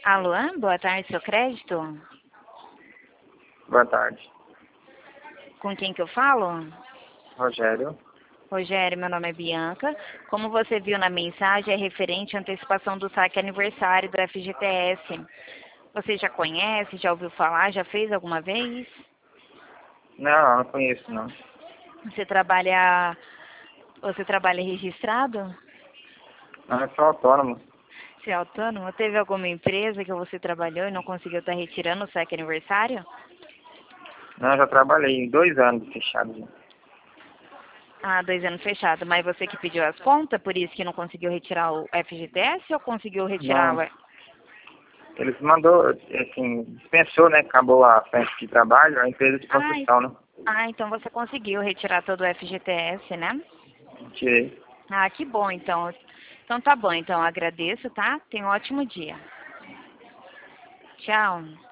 Alô, boa tarde, seu crédito? Boa tarde. Com quem que eu falo? Rogério. Rogério, meu nome é Bianca. Como você viu na mensagem, é referente à antecipação do saque aniversário do FGTS. Você já conhece, já ouviu falar, já fez alguma vez? Não conheço não. Você trabalha registrado? Não, eu sou autônomo. Você é autônomo? Teve alguma empresa que você trabalhou e não conseguiu estar retirando o saque aniversário? Não, eu já trabalhei 2 anos fechado. Já. Ah, 2 anos fechado. Mas você que pediu as contas, por isso que não conseguiu retirar o FGTS ou conseguiu retirar Não, o... eles mandou, assim, dispensou, né? Acabou a frente de trabalho, a empresa de Ah, construção, né? então você conseguiu retirar todo o FGTS, né? Tirei. Ah, que bom, então. Então tá bom, então agradeço, tá? Tenha um ótimo dia. Tchau.